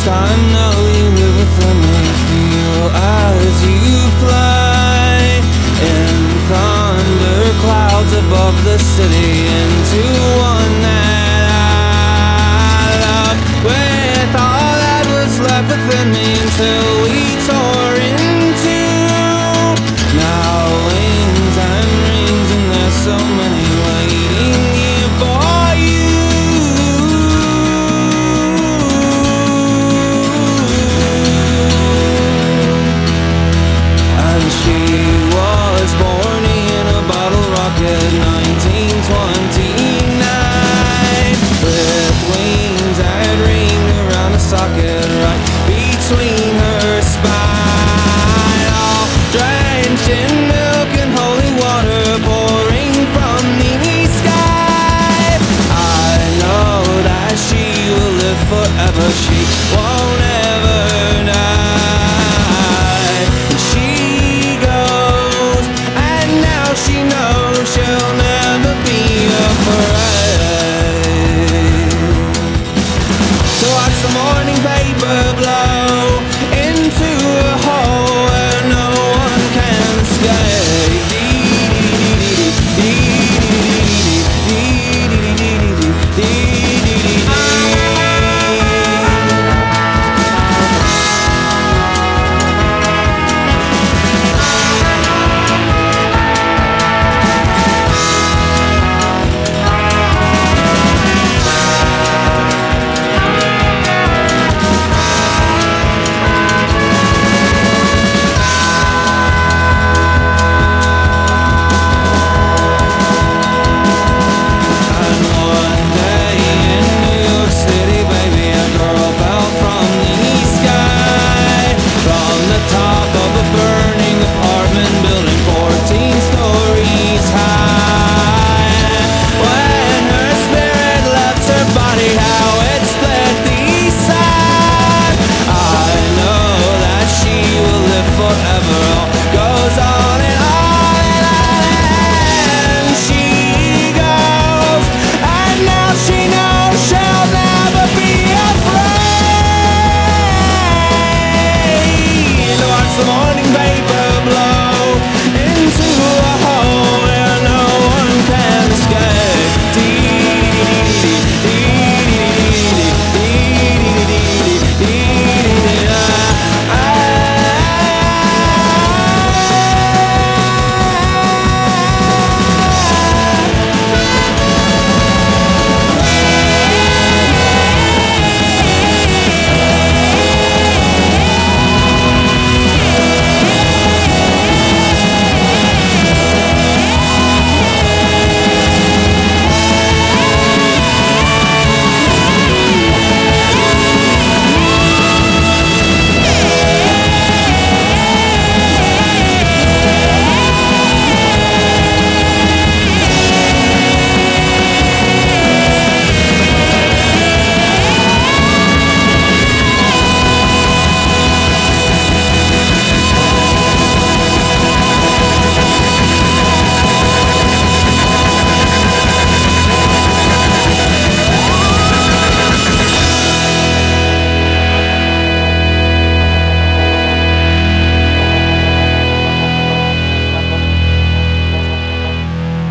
I know you live within me. Feel as you fly in thunder clouds above the city, into one that I love, with all that was left within me until we tore in two. Now wings and rings, and there's so many waiting here for you. And she was born in a bottle rocket, 1929, with wings that ring around a socket right between her spine, all drenched in milk and holy water pouring from the sky. I know that she will live forever, she won't ever die. And she goes, and now she knows she'll never be afraid to watch the morning paper blow